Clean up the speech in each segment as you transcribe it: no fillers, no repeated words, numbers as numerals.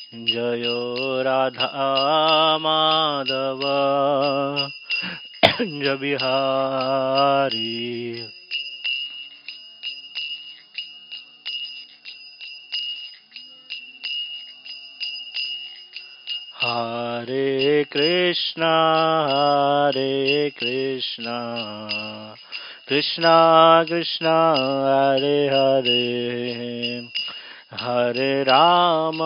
जयो राधा माधव कुंज बिहारी। हरे कृष्णा कृष्णा कृष्णा हरे हरे, हरे राम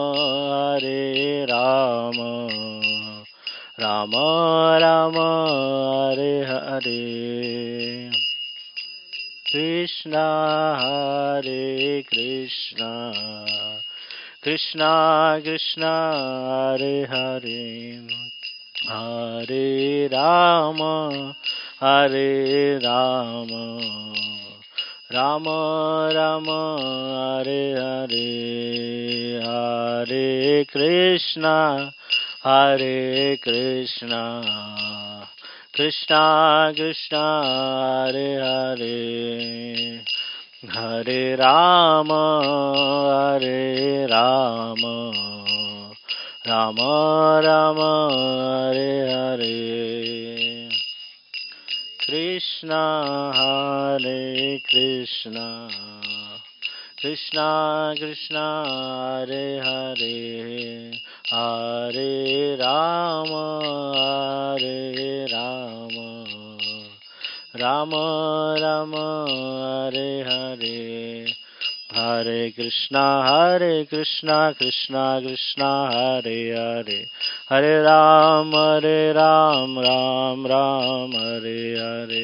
राम राम हरे हरे। कृष्णा हरे कृष्णा कृष्णा कृष्णा हरे हरे, हरे राम राम राम हरे हरे, हरे कृष्णा कृष्णा कृष्णा हरे हरे, हरे राम राम राम हरे हरे। कृष्णा हरे कृष्णा कृष्णा कृष्णा हरे हरे, हरे राम राम राम हरे हरे, हरे कृष्णा कृष्णा कृष्णा हरे हरे, हरे राम राम राम हरे हरे।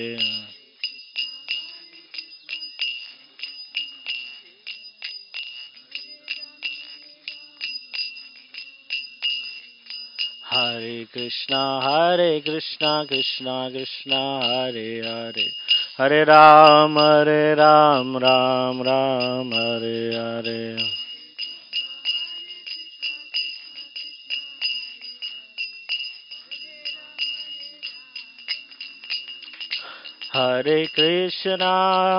हरे कृष्णा कृष्णा कृष्णा हरे हरे, हरे राम राम राम हरे हरे। हरे कृष्णा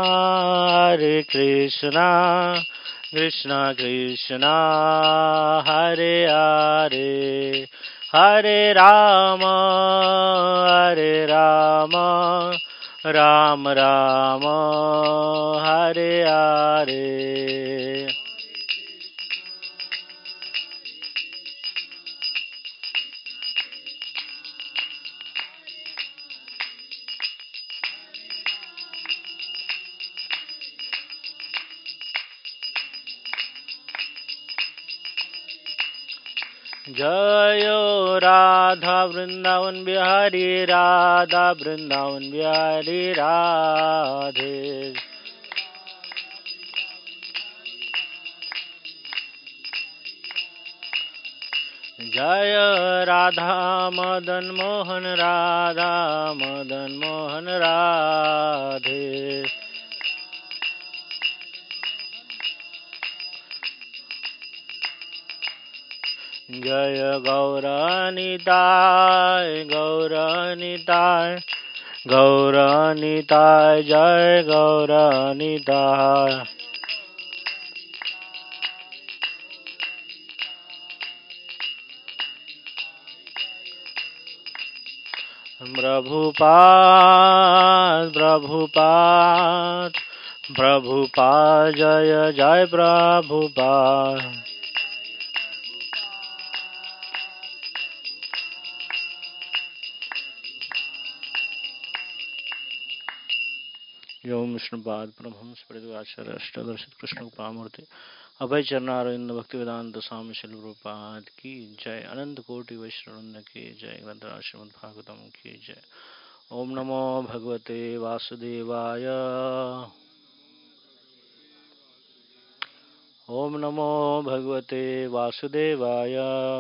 कृष्णा कृष्णा हरे हरे, हरे राम राम राम हरे हरे। जयो राधा वृंदावन बिहारी, राधा वृंदावन बिहारी राधे। जय राधा मदन मोहन, राधा मदन मोहन राधे। जय गौरनिताय गौरनिताय जय गौरनिताय। प्रभुपाद जय जय प्रभुपाद। ओम विष्णुपाद परमहंस परिव्राजकाचार्य अष्टादश कृष्ण प्रामूर्ति अभय चरणारविंद भक्ति वेदांत स्वामी शिल रूपाद की जय, अनंत कोटि वैष्णववृंद की जय, ग्रंथराज श्रीमद् भागवतम की जय। ओम नमो भगवते वासुदेवाय, ओम नमो भगवते वासुदेवाय,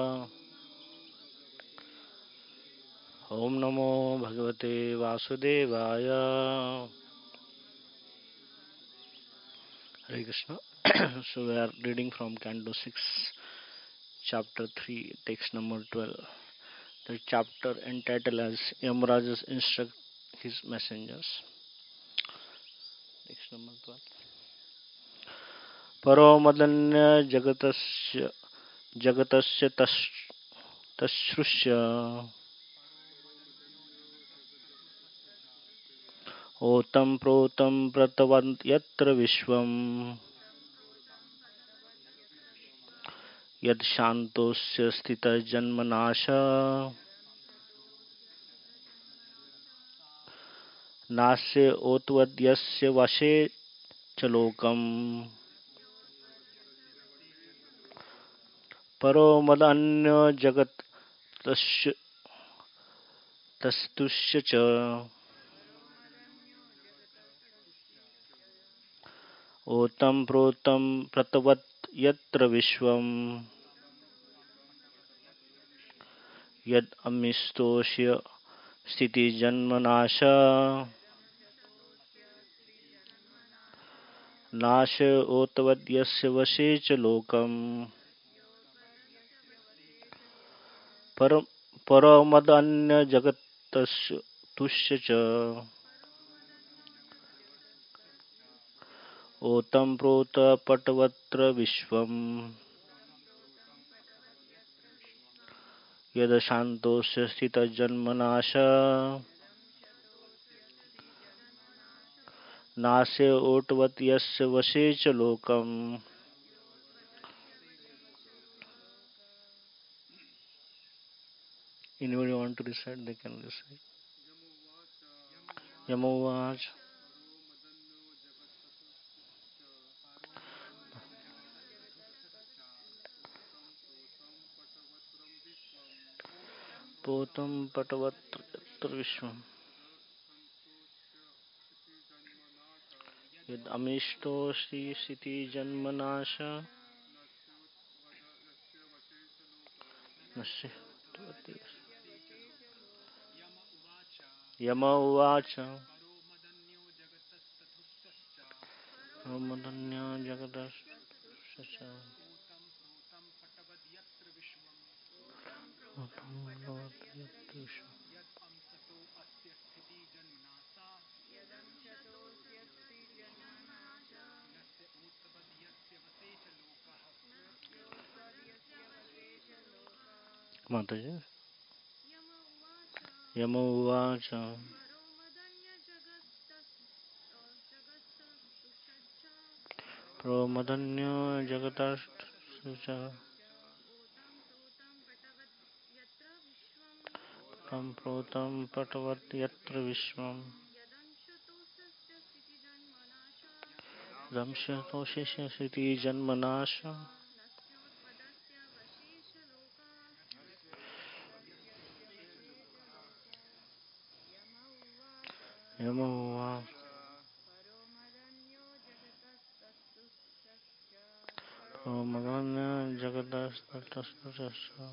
ओम नमो भगवते वासुदेवाय। Hare Krishna. So we are reading from Canto 6, Chapter 3, text number 12. The chapter entitled as Yamrajas instruct his messengers. Text number 12. Paro madanya jagatasya जगतस्य तच्छ्रुष्य ओतं प्रोतं प्रतवन् यत्र विश्वम् यद शान्तोस्य स्थितजन्मनाश नास्य ओत्वद्यस्य वशे च लोकम् परो मदन्यो जगत् तस्तुष्य च ओतं प्रोतं प्रतवत् यत्र विश्वम् यद अमिस्तोष्य स्थितिजन्मनाश नाश ओतवद्यस्य वशे च लोकम् परमदन्य जगतस्य तुष्य च ओतं प्रोत पटवत्र विश्वम् यद शान्तोस्य स्थितजन्मनाश नास्य ओटवत् यस्य वशे च लोकम् Anybody want to recite? They can recite. Yamovach. Potam patavatra vishwam. Yad amishto shri siti janmanasha. Nasya. Yama uvacha. Ramadanya jagadasya. Mataji. Yama uvacha. Promadanya jagatasya. Tam protam patavat yatra vishwam. Damsya toshesya siti janmanasha. Yama uvacha. Promadanya jagatasya.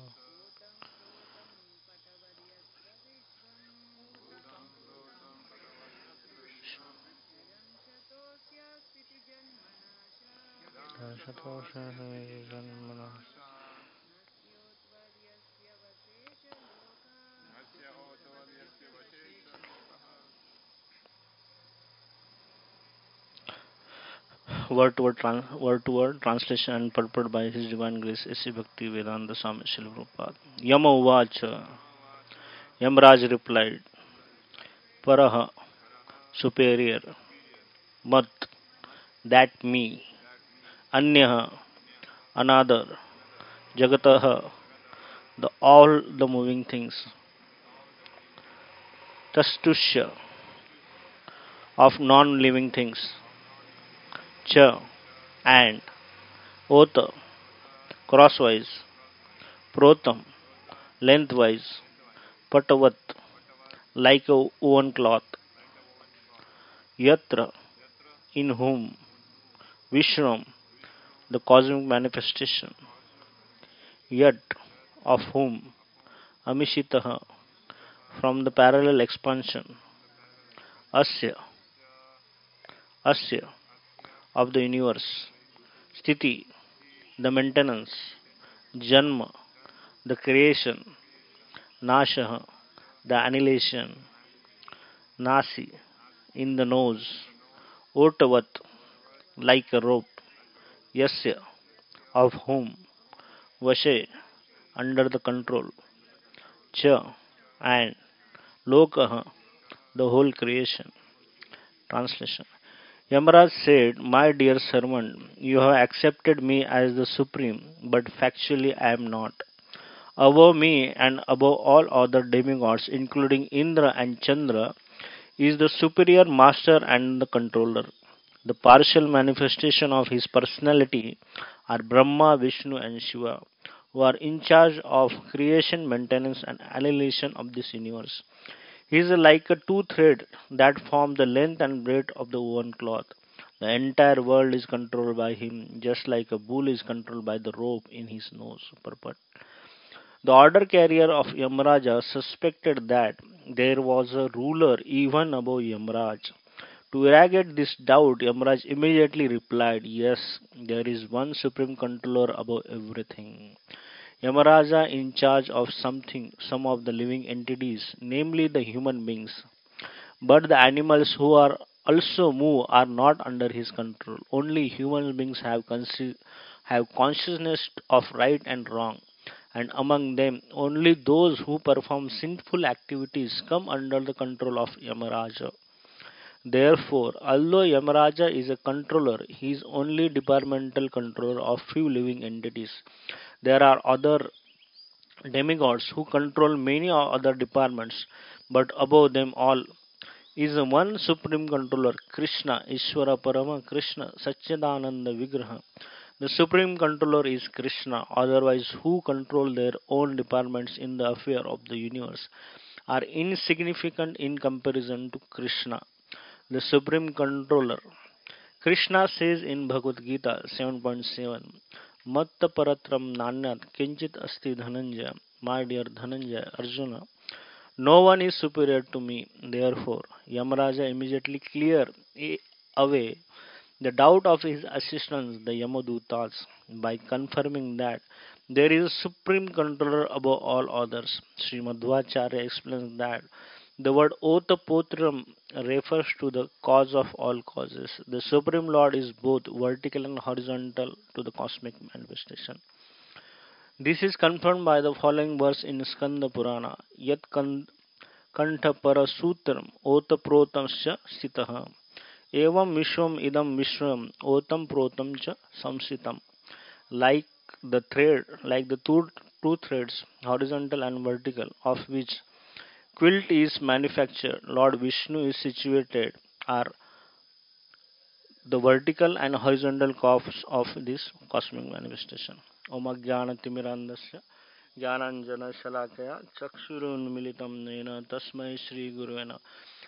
Word to word translation and purport by His Divine Grace A.C. Bhakti Vedanta Swami Srila Prabhupada. Yama Uvacha. Yamraj replied, Paraha, superior, Mat, that me, Anyaha, another, Jagataha, the all the moving things, Tastusya, of non-living things, Cha, and, Ota, crosswise, Protam, lengthwise, Patavat, like a woven cloth, Yatra, in whom, Vishram, the cosmic manifestation, Yat, of whom, Amishitaha, from the parallel expansion, Asya, Asya, of the universe, Sthiti, the maintenance, Janma, the creation, Nashaha, the annihilation, Nasi, in the nose, Otavat, like a rope, Yasya, of whom, Vashe, under the control, Cha, and Lokaha, the whole creation. Translation. Yamaraj said, "My dear servant, you have accepted me as the supreme, but factually I am not. Above me and above all other demigods, including Indra and Chandra, is the superior master and the controller. The partial manifestation of his personality are Brahma, Vishnu, and Shiva, who are in charge of creation, maintenance, and annihilation of this universe. He is like a two thread that form the length and breadth of the one cloth. The entire world is controlled by him, just like a bull is controlled by the rope in his nose. Purport. The order carrier of Yamraja suspected that there was a ruler even above Yamraj. To irrigate this doubt, Yamraj immediately replied, "Yes, there is one supreme controller above everything. Yamaraja in charge of something, some of the living entities, namely the human beings. But the animals who are also move are not under his control. Only human beings have consciousness of right and wrong, and among them only those who perform sinful activities come under the control of Yamaraja. Therefore, although Yamaraja is a controller, he is only departmental controller of few living entities. There are other demigods who control many other departments, but above them all is one supreme controller, Krishna, Ishvara Parama Krishna, Satchidananda Vigraha. The supreme controller is Krishna, otherwise, who control their own departments in the affair of the universe, are insignificant in comparison to Krishna, the supreme controller. Krishna says in Bhagavad Gita 7.7, Matta paratram nanyat kinchit asti dhananjaya. My dear Dhananjaya, Arjuna, no one is superior to me. Therefore, Yamaraja immediately cleared away the doubt of his assistants, the Yamadutas, by confirming that there is a supreme controller above all others. Sri Madhvacharya explains that the word Otapotram refers to the cause of all causes. The Supreme Lord is both vertical and horizontal to the cosmic manifestation. This is confirmed by the following verse in Skanda Purana. Yat कंठपरसूत्रम ओतप्रोतम स्थितः एवं विश्वम idam Viswam otam protam cha samsitam. Like the two threads, horizontal and vertical, of which quilt is manufactured, Lord Vishnu is situated, are the vertical and horizontal curves of this cosmic manifestation. Om Ajnanatimirandasya ज्ञानांजनशलाकया चक्षुरुन्मीलितं येन तस्मै श्रीगुरुवे नमः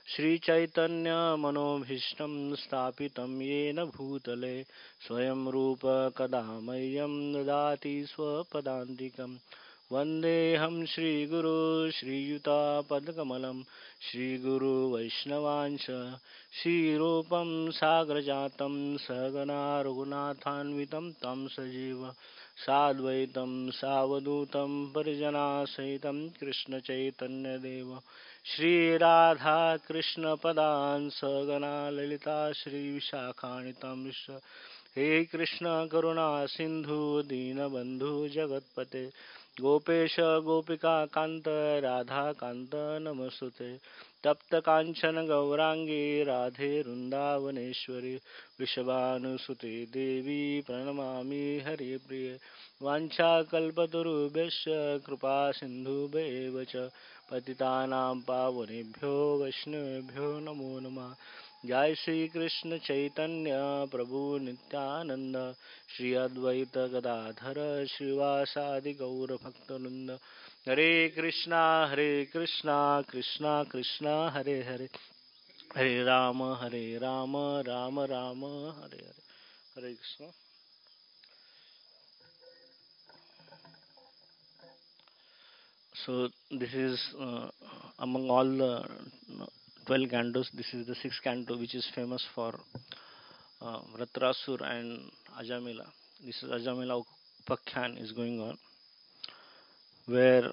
श्रीचैतन्यमनोभीष्टं स्थापितं येन भूतले स्वयं रूप कदा मह्यं ददाति स्वपदान्तिकं वन्देऽहं श्रीगुरो श्रीयुतापदकमलं श्रीगुरुवैष्णवांश श्रीरूपं साग्रजातं सहगना रघुनाथान्वितं तं सजीव साद्वैतं सावधूतं परिजनासहितं कृष्णचैतन्यदेव श्रीराधाकृष्णपदान् सगना ललिता श्रीविशाखानितं हे कृष्ण करुणा सिन्धु दीनबन्धु जगत्पते गोपेश गोपिका कान्त राधा कान्त नमस्तुते तप्त कांचन गौरांगी राधे वृंदावनेश्वरी वृषभानुसुते देवी प्रणमामि हरिप्रिये वाञ्छाकल्पतरुभ्यश्च कृपा सिन्धुभ्येव च पतितानां पावनेभ्यो वैष्णवेभ्यो नमो नमः जय श्री कृष्ण चैतन्य प्रभु नित्यानंद श्री अद्वैत गदाधर श्रीवासादि गौर भक्तवृंद हरे Krishna Krishna Krishna Hare Hare Hare Ram Ram Ram Hare Hare Hare Krishna. So this is among all the 12 cantos, this is the sixth canto which is famous for Vratrasur and Ajamila. This is Ajamila Upakyan is going on, where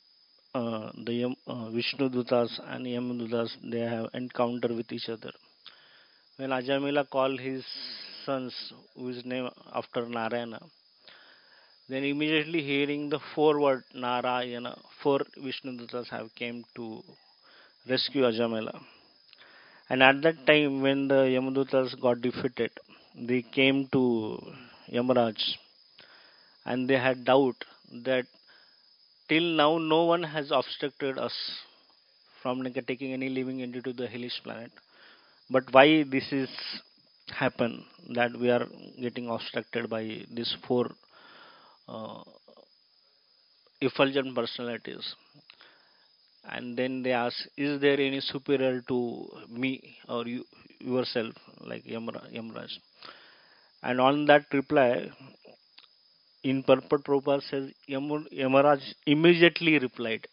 Vishnu Dutas and Yamadutas they have encounter with each other. When Ajamila called his sons, who is named after Narayana, Then immediately hearing the four word Narayana, four Vishnudutas have came to rescue Ajamela. And at that time, when the Yamadutas got defeated, they came to Yamaraj and they had doubt that till now no one has obstructed us from taking any living entity to the hellish planet. But why this is happen that we are getting obstructed by these four uh, effulgent personalities? And then they ask, is there any superior to me or you yourself, like Yamraj? And on that reply, in purport Prabhupada says, Yamaraj immediately replied.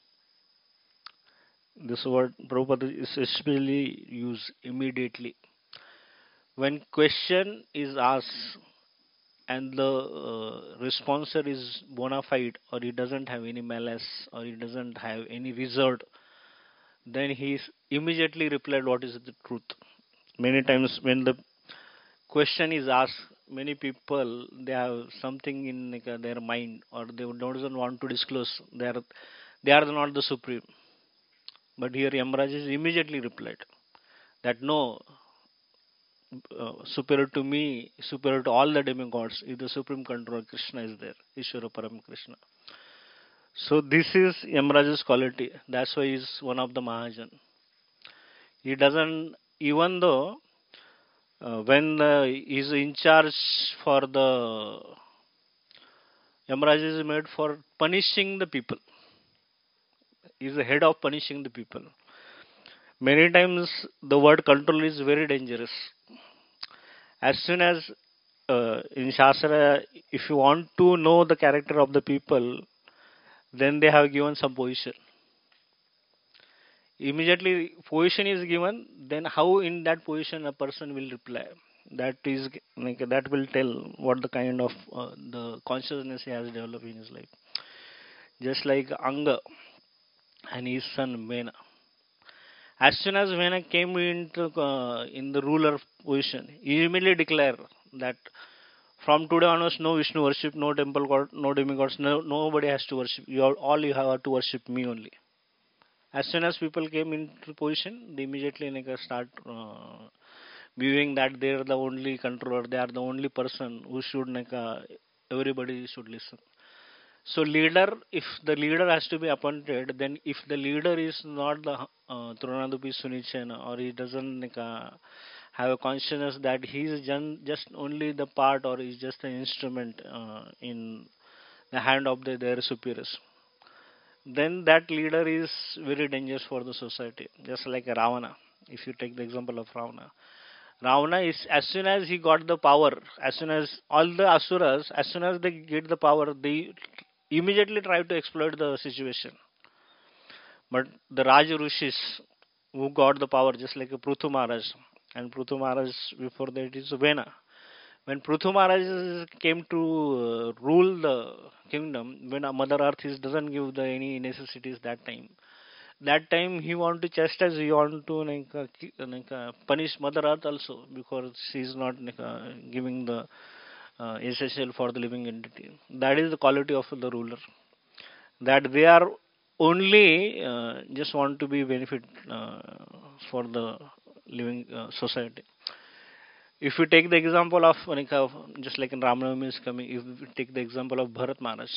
This word Prabhupada is especially used immediately. When question is asked and the responder is bona fide or he doesn't have any malice or he doesn't have any result, then he immediately replied what is the truth. Many times when the question is asked, many people they have something in their mind or they doesn't want to disclose. They are not the supreme. But here Yamraj is immediately replied that no, superior to me, superior to all the demigods, is the supreme controller. Krishna is there, Ishvara Param Krishna. So this is Yamraj's quality. That's why he's one of the Mahajan. He doesn't, even though when he's in charge for the Yamraj is made for punishing the people. He's the head of punishing the people. Many times the word control is very dangerous. As soon as in Shastra, if you want to know the character of the people, then they have given some position. Immediately position is given, then how in that position a person will reply. That is like that will tell what the kind of the consciousness he has developed in his life. Just like Anga and his son Mena. As soon as Vena came into in the ruler position, he immediately declared that from today onwards, no Vishnu worship, no temple god, no demigods, nobody has to worship. All you have to worship me only. As soon as people came into position, they immediately start viewing that they are the only controller, they are the only person who should everybody should listen. So leader, if the leader has to be appointed, then if the leader is not the Trunadupi Sunichena or he doesn't have a consciousness that he is just only the part or is just an instrument in the hand of their superiors, then that leader is very dangerous for the society. Just like Ravana, if you take the example of Ravana. Ravana is as soon as he got the power, as soon as all the asuras, as soon as they get the power, they immediately try to exploit the situation. But the Raj Rishis who got the power, just like Prithu Maharaj, and Prithu Maharaj before that is Vena. When Prithu Maharaj came to rule the kingdom, when Mother Earth doesn't give the any necessities that time he want to chastise, he want to punish Mother Earth also because she is not giving the essential for the living entity. That is the quality of the ruler. That they are only just want to be benefit for the living society. If you take the example of just like in Ramnavami is coming, if we take the example of Bharat Maharaj,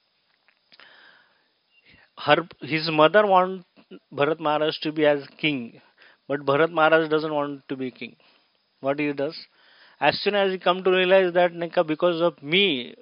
his mother want Bharat Maharaj to be as king, but Bharat Maharaj doesn't want to be king. What he does, as soon as he come to realize that because of me,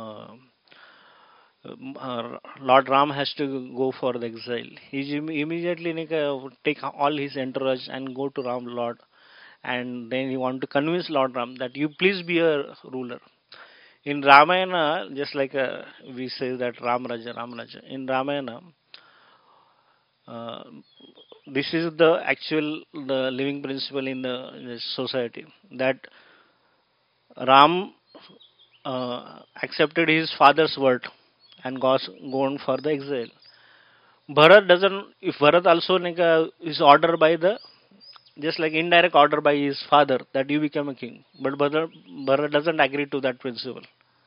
Lord Ram has to go for the exile. He immediately take all his entourage and go to Ram Lord, and then he want to convince Lord Ram that you please be a ruler. In Ramayana, just like we say that Ram Raja, Ram Raja. In Ramayana, uh, this is the actual the living principle in the society that Ram accepted his father's word and got gone for the exile. Bharat doesn't. If Bharat also is ordered by the just like indirect order by his father that you become a king, but Bharat doesn't agree to that principle.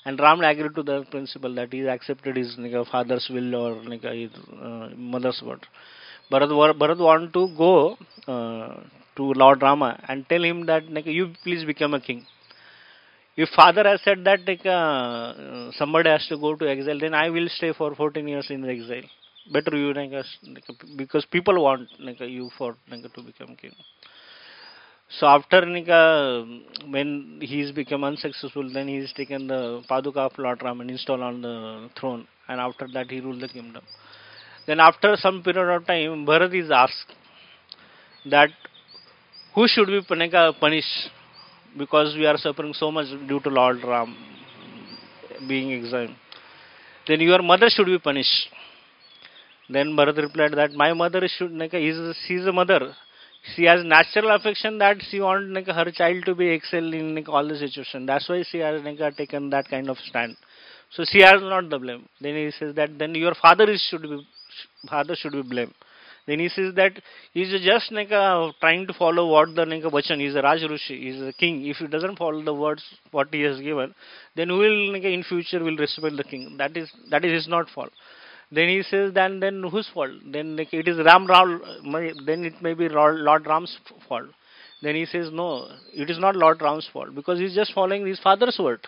And Ram agreed to the principle that he accepted his father's will or his mother's word. Bharat want to go to Lord Rama and tell him that you please become a king. If father has said that somebody has to go to exile, then I will stay for 14 years in the exile. Better you because people want you for to become king. So after when he's become unsuccessful, then he's taken the Paduka of Lord Ram and installed on the throne, and after that he ruled the kingdom. Then after some period of time, Bharat is asked that who should be punished because we are suffering so much due to Lord Ram being exiled. Then your mother should be punished. Then Bharat replied that my mother should she's a mother. She has natural affection that she wants her child to be excel in all the situation. That's why she has taken that kind of stand. So she has not the blame. Then he says that then your father should be blamed. Then he says that he's just trying to follow what the Vachan. He's a Raj Rishi, he's a king. If he doesn't follow the words what he has given, then who will in future will respect the king. That is his not fault. Then he says then whose fault? Then it is then it may be Lord Ram's fault. Then he says no, it is not Lord Ram's fault because he's just following his father's word.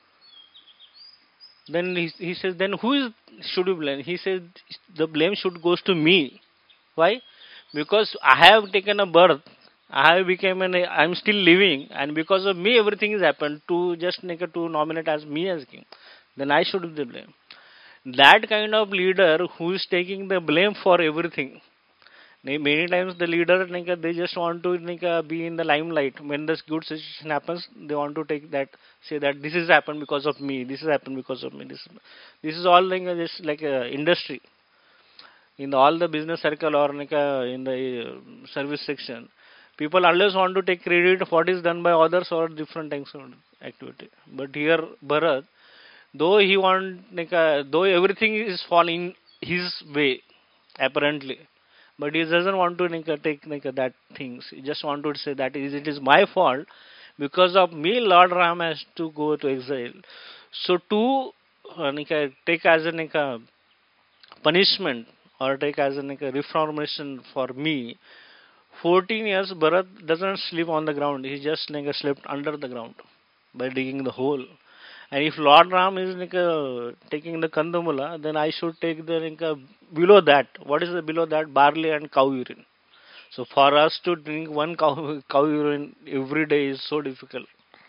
Then he says then should be blamed? He says the blame should goes to me. Why? Because I have taken a birth, I have become I'm still living, and because of me everything has happened to just to nominate as me as king. Then I should be blamed. That kind of leader who is taking the blame for everything. Many times the leader they just want to be in the limelight. When this good situation happens, they want to say that this has happened because of me. This has happened because of me. This is all just like a industry. In all the business circle or in the service section, people always want to take credit of what is done by others or different types of activity. But here Bharat, though though everything is falling his way apparently, but he doesn't want to take that things. He just want to say that it is my fault because of me Lord Ram has to go to exile. So to take as a punishment or take as a reformation for me, 14 years Bharat doesn't sleep on the ground. He just slept under the ground by digging the hole. And if Lord Ram is taking the Kandamula, then I should take the below that. What is the below that? Barley and cow urine. So for us to drink one cow urine every day is so difficult.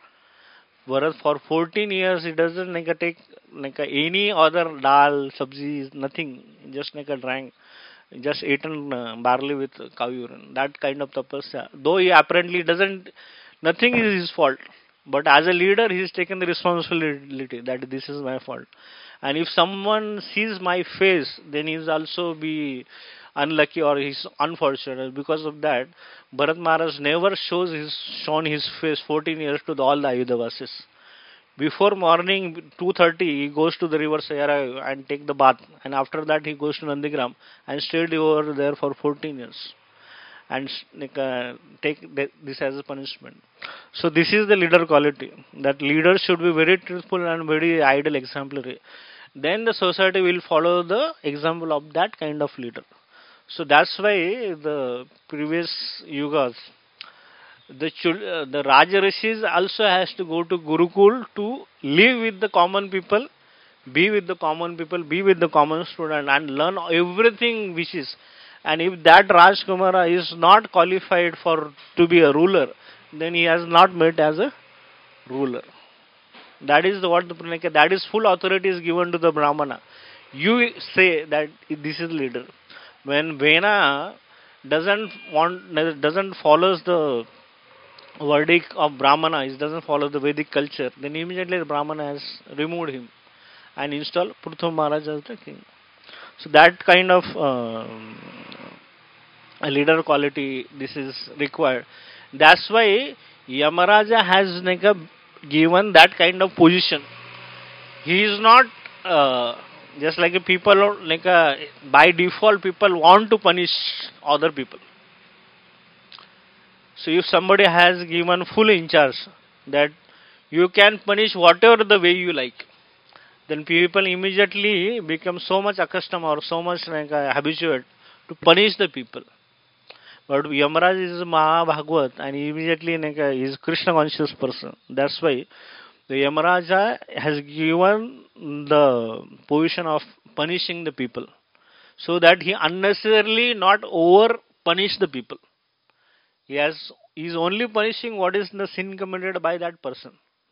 Whereas for 14 years, it doesn't take any other dal, sabzi, nothing. Just drank, just eaten barley with cow urine. That kind of tapasya. Though he apparently doesn't, nothing is his fault. But as a leader, he has taken the responsibility that this is my fault. And if someone sees my face, then he is also be unlucky or he's unfortunate. Because of that, Bharat Maharaj never shown his face 14 years to all the Ayodhavasis. Before morning 2:30, he goes to the river Sayara and take the bath. And after that, he goes to Nandigram and stayed over there for 14 years. And take this as a punishment. So this is the leader quality. That leaders should be very truthful and very ideal exemplary. Then the society will follow the example of that kind of leader. So that's why the previous yugas, the Raja Rishis also has to go to Gurukul to live with the common people, be with the common people, be with the common student and learn everything which is. And if that Rajkumara is not qualified to be a ruler, then he has not met as a ruler. That is that is full authority is given to the Brahmana. You say that this is leader. When Vena doesn't follows the verdict of Brahmana, he doesn't follow the Vedic culture, then immediately the Brahmana has removed him and installed Pruthva Maharaj as the king. So that kind of a leader quality this is required. That's why Yamaraja has given that kind of position. He is not just like a people by default people want to punish other people. So if somebody has given full in charge that you can punish whatever the way you like, then people immediately become so much accustomed or so much like habituated to punish the people. But Yamaraj is Mahabhagwat and immediately like, is Krishna conscious person. That's why the Yamaraja has given the position of punishing the people so that he unnecessarily not over punish the people. He is only punishing what is the sin committed by that person,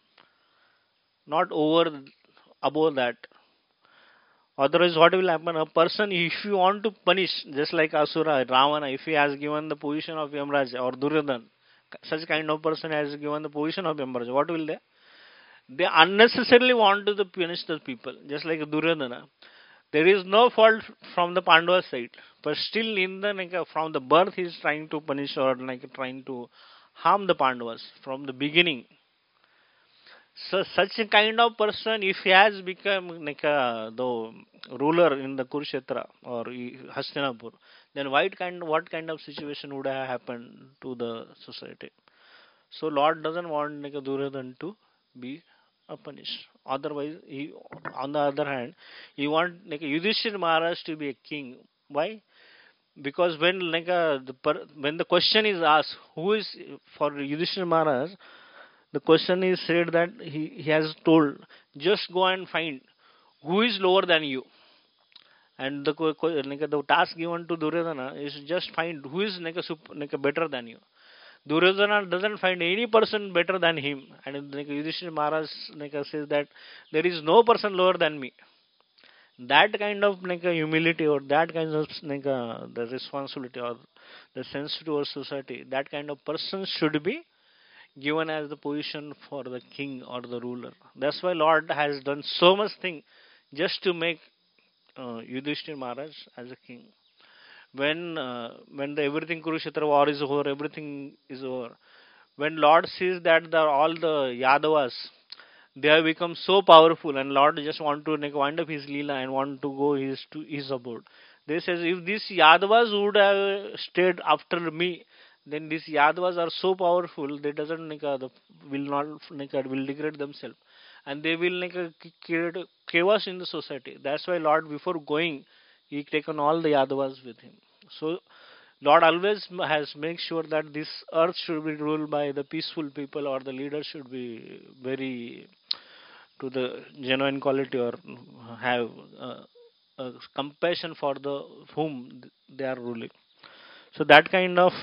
not over above that. Otherwise, what will happen? A person, if you want to punish, just like Asura, Ravana, if he has given the position of Yamraja or Duryodhan, such kind of person has given the position of Yamraja, what will they? They unnecessarily want to punish the people, just like Duryodhana. There is no fault from the Pandava side, but still in the like, from the birth he is trying to punish or like trying to harm the Pandavas from the beginning. So such a kind of person, if he has become like the ruler in the Kurukshetra or Hastinapur, then what kind of situation would have happened to the society? So Lord doesn't want like a Duryodhan to be punished. Otherwise, on the other hand, he want like Yudhishthir Maharaj to be a king. Why? Because when like when the question is asked, who is for Yudhishthir Maharaj, the question is said that he has told, just go and find who is lower than you. And like, the task given to Duryodhana is just find who is like like better than you. Duryodhana doesn't find any person better than him. And like, Yudhishthira Maharaj like, says that there is no person lower than me. That kind of like, humility or that kind of like, the responsibility or the sense to our society, that kind of person should be given as the position for the king or the ruler. That's why Lord has done so much thing just to make Yudhishthira Maharaj as a king. When the everything Kurukshetra war is over, everything is over. When Lord sees that all the Yadavas they have become so powerful, and Lord just want to like, wind up his leela and want to go to his abode. They says if these Yadavas would have stayed after me, then these Yadavas are so powerful they doesn't like, will not like, will degrade themselves, and they will like, create chaos in the society. That's why Lord before going, he taken all the Yadavas with him. So Lord always has make sure that this earth should be ruled by the peaceful people, or the leaders should be very to the genuine quality, or have compassion for the whom they are ruling. So that kind of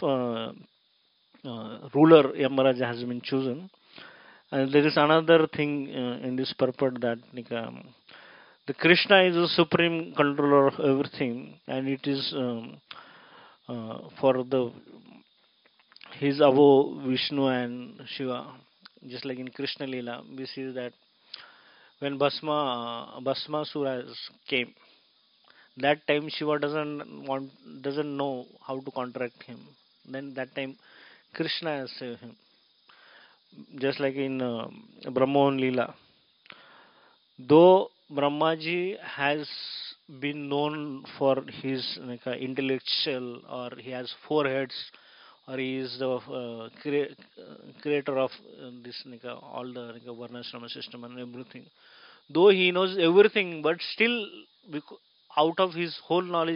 ruler Yamaraja has been chosen. And there is another thing in this purport that like, the Krishna is the supreme controller of everything, and it is for the he's above Vishnu and Shiva. Just like in Krishna Lila, we see that when Bhasmasura came, that time Shiva doesn't know how to contract him. Then that time Krishna has saved him. Just like in Brahman Lila, though Brahmaji has been known for his like, intellectual, or he has four heads, or he is the creator of this like, all the like, Varnashrama system and everything. Though he knows everything, but still, out of his whole knowledge,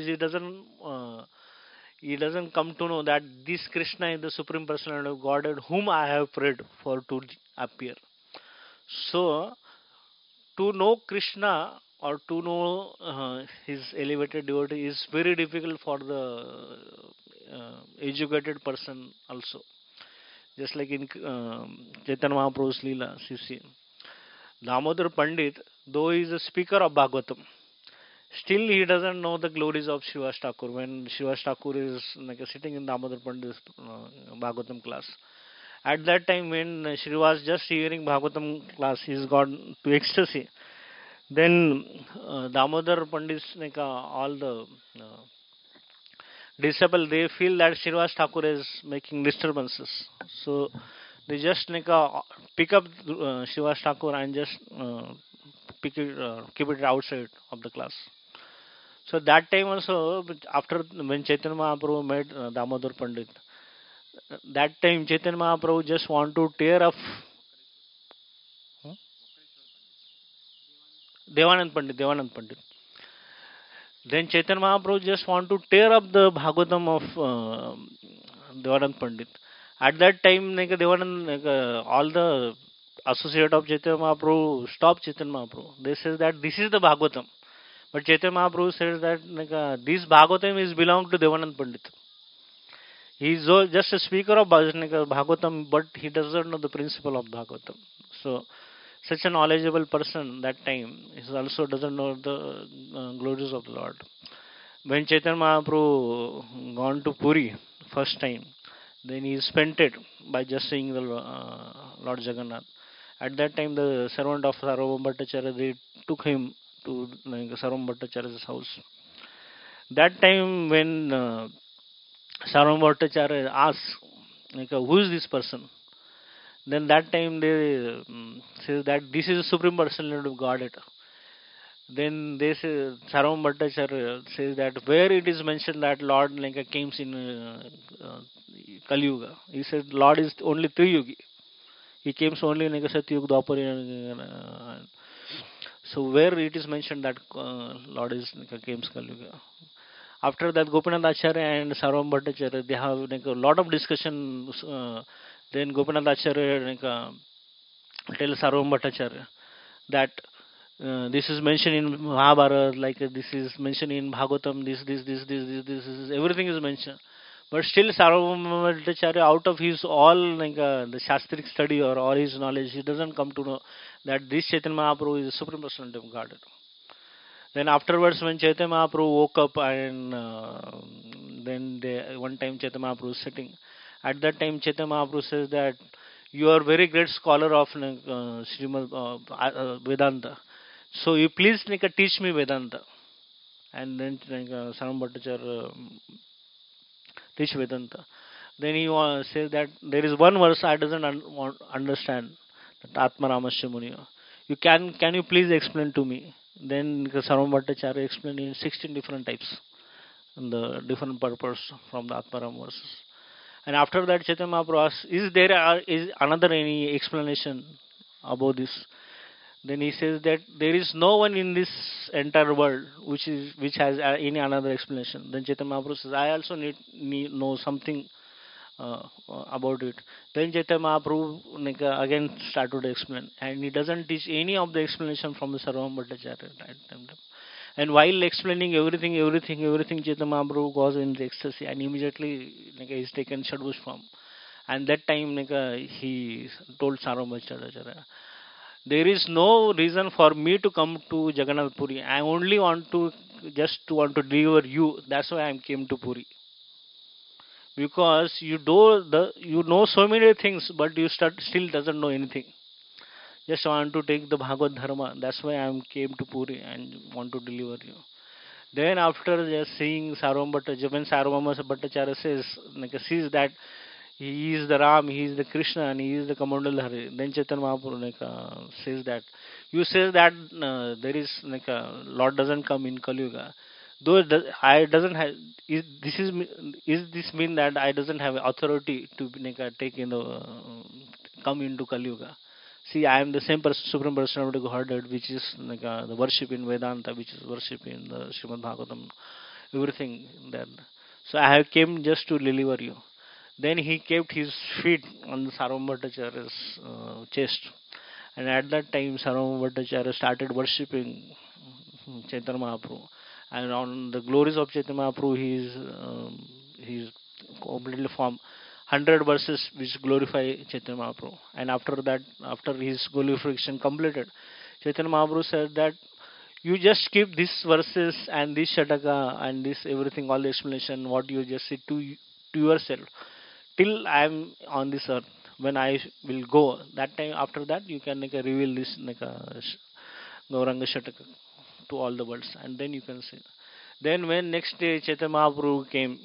he doesn't come to know that this Krishna is the supreme personality of Godhead, whom I have prayed for to appear. So to know Krishna or to know his elevated devotee is very difficult for the educated person also. Just like in Chaitanya Mahaprabhu's Leela, you see, Damodar Pandit, though he is a speaker of Bhagavatam, still he doesn't know the glories of Shiva Thakur. When Shiva Thakur is like sitting in Damodar Pandit's Bhagavatam class, at that time when Shri was just hearing Bhagavatam class, he's gone to ecstasy. Then Damodar Pandit's like, all the disciples, they feel that Srinivas Thakur is making disturbances. So they just like, pick up Srinivas Thakur and just keep it outside of the class. So that time also, after when Chaitanya Mahaprabhu met Damodar Pandit, that time Chaitanya Mahaprabhu just want to tear up Devanand Pandit. Then Chaitanya Mahaprabhu just want to tear up the Bhagavatam of Devanand Pandit. At that time, all the associate of Chaitanya Mahaprabhu stopped Chaitanya Mahaprabhu. They says that this is the Bhagavatam. But Chaitanya Mahaprabhu says that this Bhagavatam is belong to Devanand Pandit. He is just a speaker of Bhagavatam, but he doesn't know the principle of Bhagavatam. So, such a knowledgeable person that time he also doesn't know the glories of the Lord. When Chaitanya Mahaprabhu gone to Puri first time, then he spent it by just seeing the Lord Jagannath. At that time, the servant of Sarvabhauma Bhattacharya, they took him to Sarvabhauma Bhattacharya's house. That time when Sarvabhauma Bhattacharya asked, who is this person? Then that time they say that this is the Supreme Personality of Godhead. Then they say, Sarvabhauma Bhattacharya says that where it is mentioned that Lord came in Kali Yuga. He said Lord is only Triyugi. He came only in Satyuga, Dwapara. So where it is mentioned that Lord is came Kali Yuga. After that, Gopinath Acharya and Sarvabhauma Bhattacharya, they have a lot of discussion. Then Gopinath Acharya tell Sarvabhauma Bhattacharya that this is mentioned in Mahabharata, this is mentioned in Bhagavatam, this, everything is mentioned. But still, Sarvabhauma Bhattacharya, out of his all the Shastric study or all his knowledge, he doesn't come to know that this Chaitanya Mahaprabhu is the Supreme Personality of Godhead. Then afterwards, when Chaitanya Mahaprabhu woke up and then one time Chaitanya Mahaprabhu was sitting, at that time Chaitanya Mahaprabhu says that you are very great scholar of Srimad Vedanta. So you please teach me Vedanta. And then Sarvabhauma Bhattacharya teach Vedanta. Then he says that there is one verse I doesn't understand. That Atma Ramasya Muniya. Can you please explain to me? Then Sarvabhauma Bhattacharya explained in 16 different types, and the different purpose from the Atmaram verses. And after that, Chaitanya Mahaprabhu asked, is another any explanation about this? Then he says that there is no one in this entire world which has any another explanation. Then Chaitanya Mahaprabhu says, I also need know something about it. Then Chaitanya Mahaprabhu again started to explain, and he doesn't teach any of the explanation from the Sarvabhauma Bhattacharya. And while explaining everything, Chaitanya Mahaprabhu was in the ecstasy, and immediately he's taken Shadvush form. And that time he told Sarvabhauma Bhattacharya, there is no reason for me to come to Jagannath Puri. I only want to deliver you. That's why I came to Puri. Because you know so many things, but you still doesn't know anything. Just want to take the Bhagavad Dharma. That's why I came to Puri and want to deliver you. Then after just seeing Sarvabhauma Bhattacharya, when Sarvabhauma Bhattacharya sees that he is the Ram, he is the Krishna, and he is the Kamandal, then Chaitanya Mahaprabhu says that you say that there is Lord doesn't come in Kali Yuga. Though I doesn't have is this mean that I doesn't have authority to take in the come into Kali Yuga? See, I am the same Supreme Personality of Godhead, which is the worship in Vedanta, which is worship in the Srimad Bhagavatam, everything that. So I have came just to deliver you. Then he kept his feet on the Sarvabhauma Bhattacharya's chest, and at that time Sarvabhauma Bhattacharya started worshipping Chaitanya Mahaprabhu. And on the glories of Chaitanya Mahaprabhu, he's completely formed 100 verses which glorify Chaitanya Mahaprabhu. And after that, after his glorification completed, Chaitanya Mahaprabhu said that you just keep these verses and this Shataka and this everything, all the explanation, what you just said to yourself, till I am on this earth. When I will go, that time after that you can reveal this Gauranga Shataka to all the worlds, and then you can see. Then when next day Chaitanya Mahaprabhu came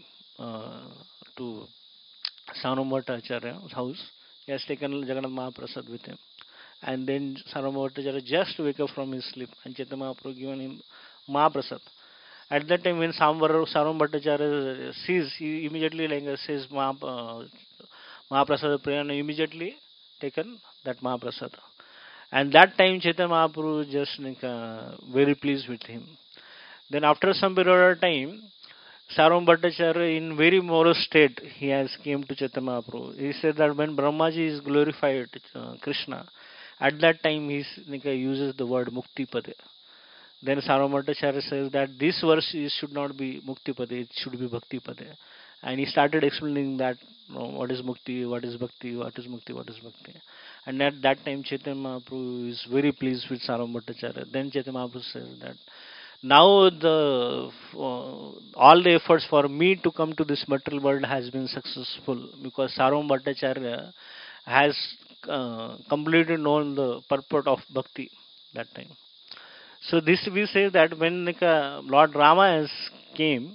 to Sarvabhauma Bhattacharya's house, he has taken Jagannath Mahaprasad with him. And then Sarvabhauma Bhattacharya just wake up from his sleep, and Chaitanya Mahaprabhu given him Mahaprasad. At that time when Sarvabhauma Bhattacharya sees, he immediately says Mahaprasad prayer, and immediately taken that Mahaprasad. And that time Chaitanya Mahaprabhu just like, very pleased with him. Then after some period of time, Saram Bhattacharya in very moral state, he has came to Chaitanya Mahaprabhu. He said that when Brahmaji is glorified, Krishna, at that time he like, uses the word Mukti Pade. Then Sarvabhattacharya says that this verse should not be Mukti Pade, it should be Bhakti Pade. And he started explaining that what is Mukti, what is Bhakti, what is Mukti, what is Bhakti. And at that time Chaitanya Mahaprabhu is very pleased with Sarvabhattacharya. Then Chaitanya Mahaprabhu says that now the all the efforts for me to come to this material world has been successful because Saram Bhattacharya has completely known the purport of bhakti that time. So this we say that when like, Lord Rama has came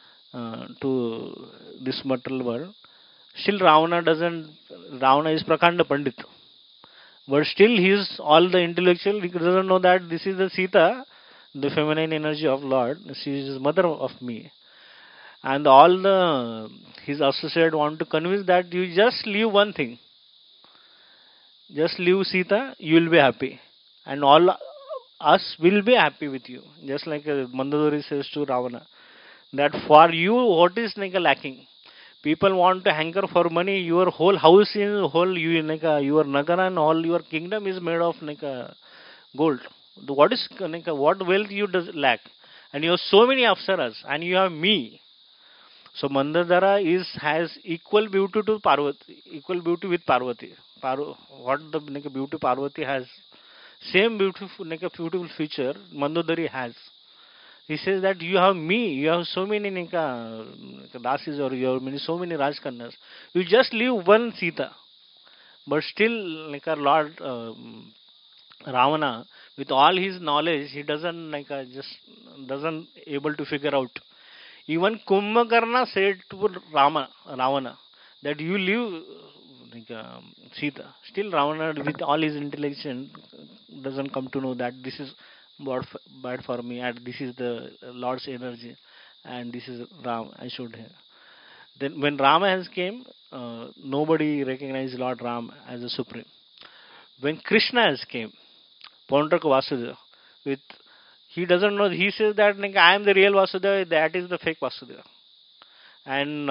to this material world, still Ravana is Prakanda Pandit, but still he is all the intellectual. He doesn't know that this is the Sita, the feminine energy of Lord. She is mother of me, and all the his associate want to convince that you just leave one thing, just leave Sita, you will be happy, and all us will be happy with you. Just like Mandadori says to Ravana, that for you, what is like lacking? People want to hanker for money. Your whole house is whole you like your nagara and all your kingdom is made of like gold. What is like, what wealth you does lack? And you have so many apsaras, and you have me. So Mandadara is has equal beauty to Parvati, equal beauty with Parvati. What the like, beauty Parvati has, same beautiful like a beautiful feature Mandodari has. He says that you have me, you have so many dasis or you have many so many Rajkannas. You just leave one Sita, but still like our Lord Ravana, with all his knowledge, he doesn't like just doesn't able to figure out. Even Kumbhakarna said to Ravana, that you leave like, Sita. Still, Ravana, with all his intelligence, doesn't come to know that this is bad for me, and this is the Lord's energy, and this is Ram. I should have. Then, when Rama has came, nobody recognized Lord Ram as a supreme. When Krishna has came, Paundraka Vasudeva, with he doesn't know. He says that like, I am the real Vasudeva, that is the fake Vasudeva, and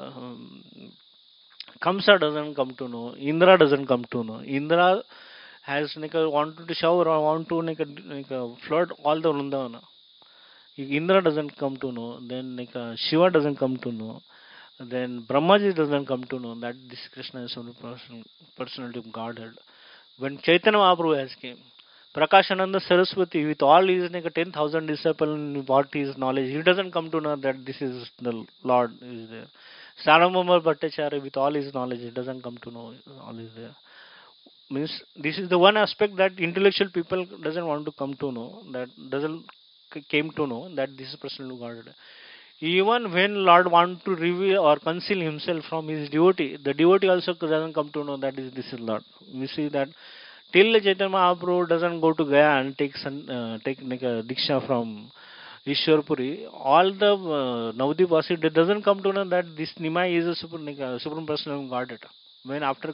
Kamsa doesn't come to know. Indra doesn't come to know. Indra has like, wanted to shower or want to flood all the Vrindavana. Indra doesn't come to know. Then Shiva doesn't come to know. Then Brahmaji doesn't come to know that this Krishna is only personality of Godhead. When Chaitanya Mahaprabhu has came, Prakashananda Saraswati with all his 10,000 disciples, what his knowledge, he doesn't come to know that this is the Lord is there. Saramamar Bhattacharya with all his knowledge, he doesn't come to know all is there. Means this is the one aspect that intellectual people doesn't want to come to know, that doesn't came to know that this is personal God. Even when Lord want to reveal or conceal himself from his devotee, the devotee also doesn't come to know that this is Lord. We see that till Chaitanya Mahaprabhu doesn't go to Gaya and take like a diksha from Ishwarpuri, all the Navadvip they doesn't come to know that this Nimai is a supreme personal Godhead. When after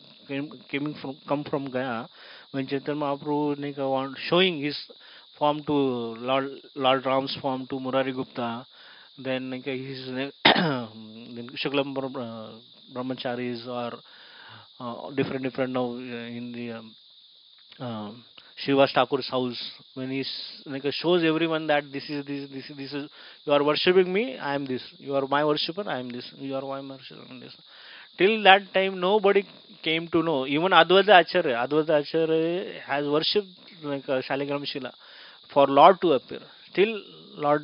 come from Gaya, when Chaitanya Mahaprabhu showing his form to Lord Ram's form to Murari Gupta, then his then Shuklam Brahmacharis or different now in the Shiva Thakur's house, when he shows everyone that this is you are worshipping me, I am this. You are my worshipper, I am this. You are my worshipper, I am this. Till that time, nobody came to know. Even Advaita Acharya has worshipped Shaligram Shila for Lord to appear. Still, Lord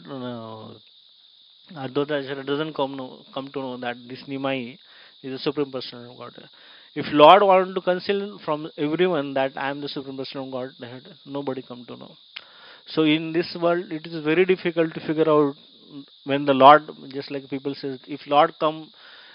Advaita Acharya doesn't come to know that this Nimai is the Supreme Person of God. If Lord wanted to conceal from everyone that I am the Supreme Person of God, nobody come to know. So in this world, it is very difficult to figure out when the Lord, just like people say, if Lord come,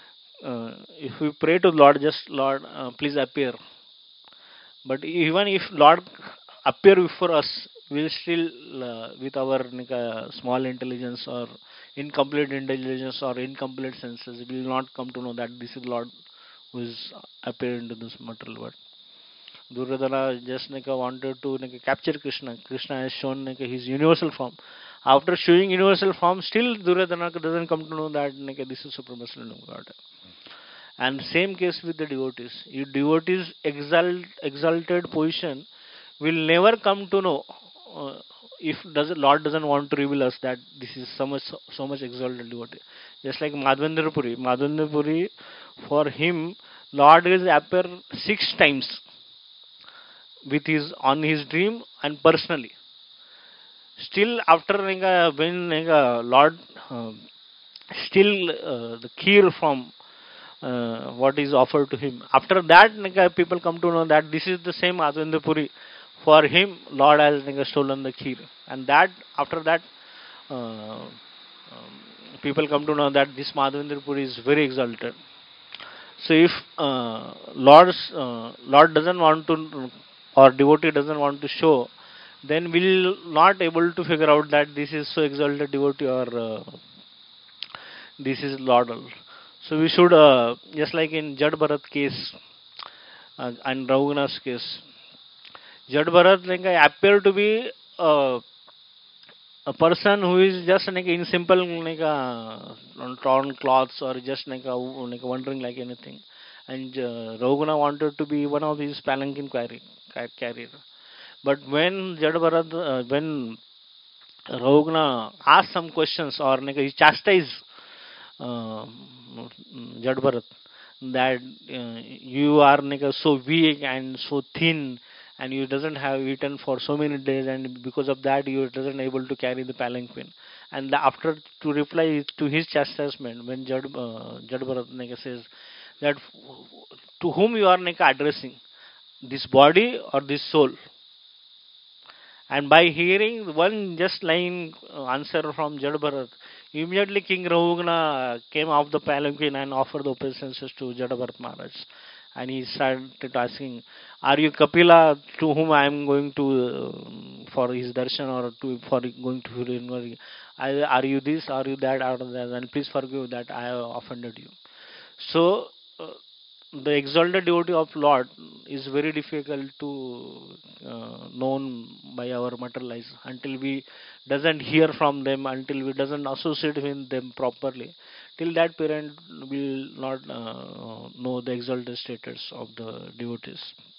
if we pray to Lord, just Lord, please appear. But even if Lord appear before us, we will still, with our small intelligence or incomplete intelligence or incomplete senses, we will not come to know that this is Lord who is appeared into this material world. Duryodhana just wanted to capture Krishna. Krishna has shown his universal form. After showing universal form, still Duryodhana doesn't come to know that this is Supreme Personality of God. And same case with the devotees. If devotees exalted position will never come to know if Lord doesn't want to reveal us that this is so much exalted devotee. Just like Madhavendra Puri. Madhavendra Puri, for him, Lord is appear 6 times with his on his dream and personally. Still after when Lord still the kheer from what is offered to him. After that, people come to know that this is the same Madhavendra Puri. For him, Lord has stolen the kheer, and that after that, people come to know that this Madhavendra Puri is very exalted. So if Lord doesn't want to, or devotee doesn't want to show, then we'll not able to figure out that this is so exalted devotee or this is laudable. So we should, just like in Jad Bharat case and Raghunath's case, Jad Bharat appear to be a person who is just in simple torn clothes or just wandering like anything. And Raghuna wanted to be one of his palanquin carrier. But when Jad Bharat, when Raghuna asked some questions or he chastised uh, Jad Bharat that you are so weak and so thin and you doesn't have eaten for so many days and because of that you doesn't able to carry the palanquin. And after to reply to his chastisement when Jad Bharat says that to whom you are addressing, this body or this soul. And by hearing one just line answer from Jad Bharat, immediately King Rahugna came off the palanquin and offered the obeisances to Jad Bharat Maharaj. And he started asking, are you Kapila to whom I am going to for his darshan or for going to Hirinwari? Are you this, are you that, are you that? And please forgive that I have offended you. So, the exalted devotee of Lord is very difficult to known by our material eyes until we doesn't hear from them, until we doesn't associate with them properly. Till that period, will not know the exalted status of the devotees.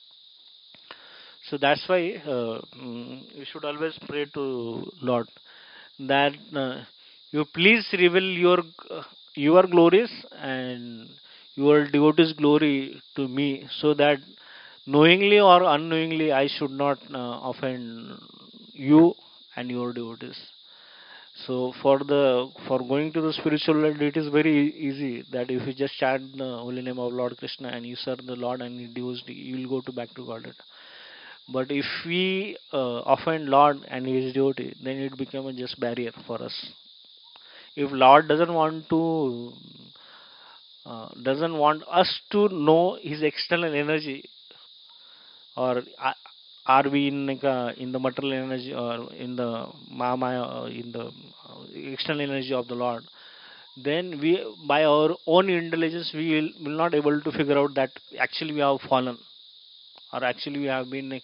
So that's why we should always pray to Lord that you please reveal your glories and your devotees' glory to me, so that knowingly or unknowingly I should not offend you and your devotees. So for going to the spiritual world, it is very easy that if you just chant the holy name of Lord Krishna and you serve the Lord and He devotee, you will go to back to Godhead. But if we offend Lord and His devotee, then it becomes a just barrier for us. If Lord doesn't want us to know His external energy, or are we in the material energy or in the Maya, in the external energy of the Lord, then we by our own intelligence will not able to figure out that actually we have fallen or actually we have been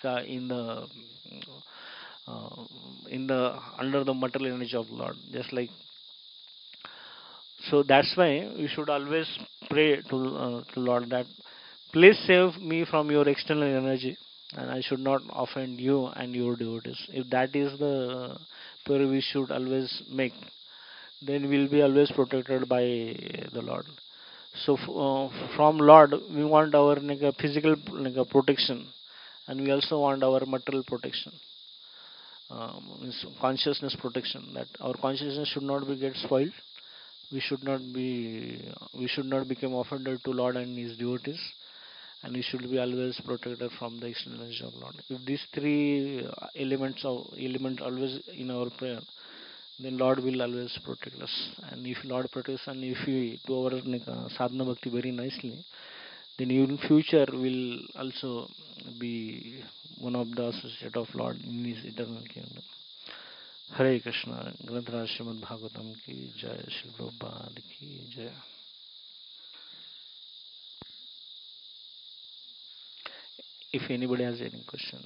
uh, in the under the material energy of the Lord. Just like so, that's why we should always pray to Lord that please save me from your external energy, and I should not offend you and your devotees. If that is the prayer we should always make, then we'll be always protected by the Lord. So from Lord, we want our physical protection, and we also want our material protection, means consciousness protection. That our consciousness should not be get spoiled. We should not become offended to Lord and His devotees, and we should be always protected from the external energy of Lord. If these three element always in our prayer, then Lord will always protect us. And if Lord protects and if we do our sadhana bhakti very nicely, then in future will also be one of the associate of Lord in His eternal kingdom. Hare Krishna, Granthara Srimad Bhagavatam ki Jai, Shri Prabhupada ki Jai. If if anybody has any question.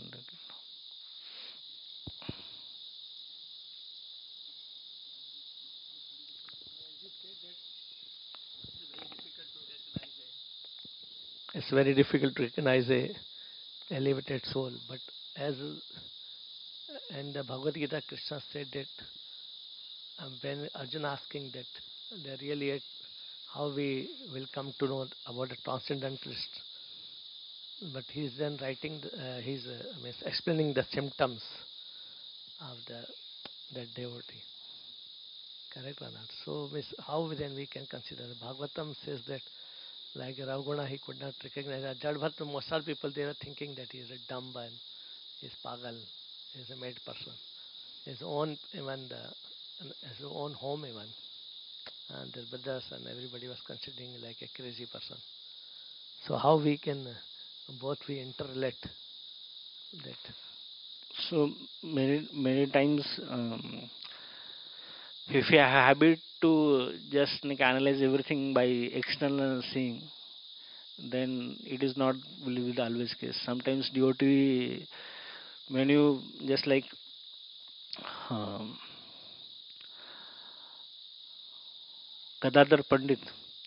It's very difficult to recognize a elevated soul, but as in the Bhagavad Gita, Krishna said that when Arjuna asking that the really how we will come to know about a transcendentalist, but he's then writing, he's means explaining the symptoms of that devotee. Correct or not? So how then we can consider? Bhagavatam says that like Ravguna, he could not recognize. Jadbhat, most of people they were thinking that he is a dumb and he is pagal, he is a mad person. His own even his own home even, and their brothers and everybody was considering like a crazy person. So how we can both we interrelate that? So many times, if you have a habit to just like analyze everything by external seeing, then it is not will be the always case. Sometimes devotee, when you just like um, Gadadhar Pandit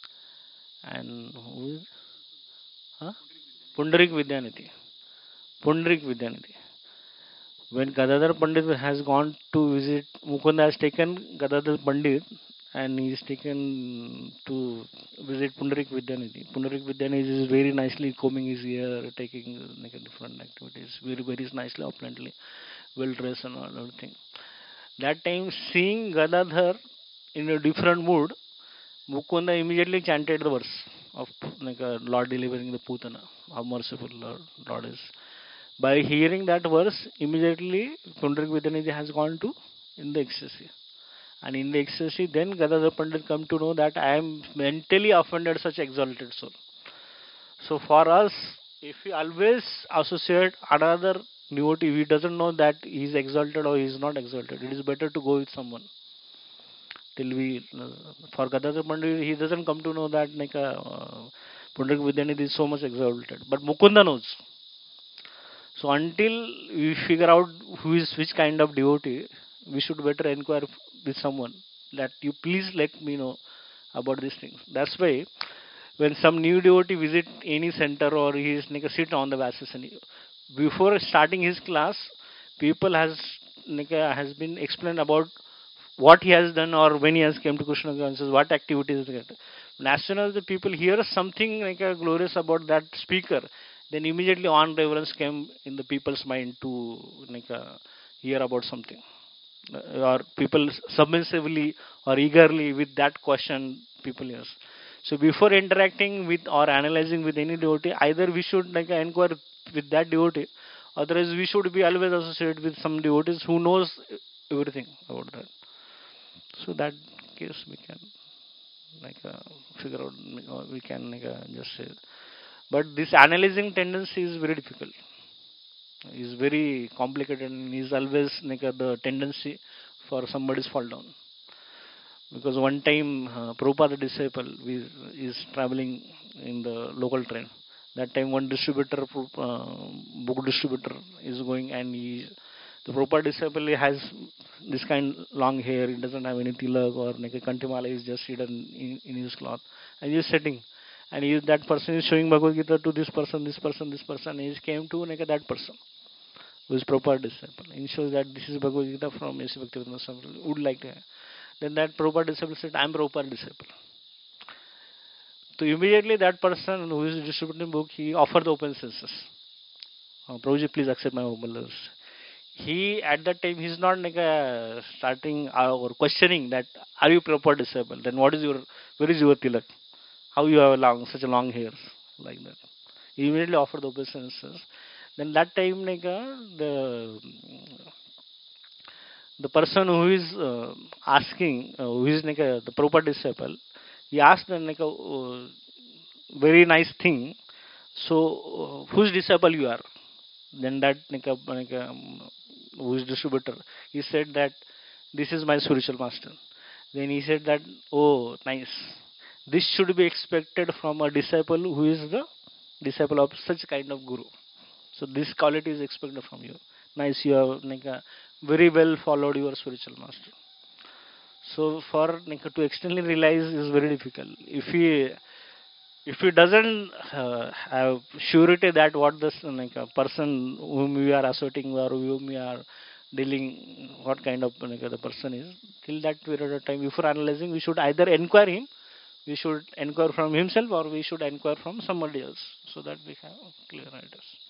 and who is huh? Pundarik Vidyanidhi. Pundarik Vidyanidhi. When Gadadhar Pandit has gone to visit, Mukunda has taken Gadadhar Pandit and he is taken to visit Pundarik Vidyanidhi. Pundarik Vidyanidhi is very nicely combing his hair, taking like different activities, very nicely, opulently, well dressed and all everything. That time, seeing Gadadhar in a different mood, Mukunda immediately chanted the verse of like Lord delivering the Putana, how merciful Lord is. By hearing that verse, immediately Pundarik Vidyanidhi has gone to in the ecstasy. And in the ecstasy, then Gadadhar Pandit come to know that I am mentally offended such exalted soul. So for us, if we always associate another devotee, we doesn't know that he is exalted or he is not exalted. It is better to go with someone till we for Gadadhar Pandit, he doesn't come to know that like Pundarik Vidyanidhi is so much exalted. But Mukunda knows. So until we figure out who is which kind of devotee, we should better inquire with someone that you please let me know about these things. That's why when some new devotee visit any center or he is like a sit on the Vasasani, before starting his class, people has been explained about what he has done or when he has came to Krishna consciousness, what activities. As soon as the people hear something like a glorious about that speaker, then immediately on reverence came in the people's mind to like hear about something. Or people submissively or eagerly with that question people yes. So before interacting with or analyzing with any devotee, either we should like inquire with that devotee, otherwise we should be always associated with some devotees who knows everything about that. So that case we can like figure out or we can like just say. But this analyzing tendency is very difficult. Is very complicated and is always like the tendency for somebody's fall down. Because one time Prabhupada disciple is traveling in the local train. That time one distributor, book distributor is going and the Prabhupada disciple has this kind long hair, he doesn't have any tilak or like a kantimala is just hidden in his cloth and he is sitting. And that person is showing Bhagavad Gita to this person, this person, this person. And he came to like that person who is Prabhupada disciple. And he shows that this is Bhagavad Gita from A.C. Bhaktivedanta Swami. Would like to. Then that Prabhupada disciple said, I am Prabhupada disciple. So immediately that person who is distributing book, he offered the open census. Prabhuji, please accept my humble. He at that time he's not like starting or questioning that are you Prabhupada disciple? Then what is your where is your tilak? How you have such a long hair like that? He immediately offered the open census. Then that time like the person who is asking, who is like the proper disciple, he asked them like a very nice thing. So, whose disciple you are? Then that who is distributor, he said that this is my spiritual master. Then he said that oh nice, this should be expected from a disciple who is the disciple of such kind of guru. So this quality is expected from you. Nice, you have like, very well followed your spiritual master. So for like, to externally realize is very difficult. If he doesn't have surety that what this like a person whom we are asserting or whom we are dealing, what kind of like, the person is, till that period of time, before analyzing, we should either inquire him, we should inquire from himself, or we should inquire from somebody else, so that we have clear ideas.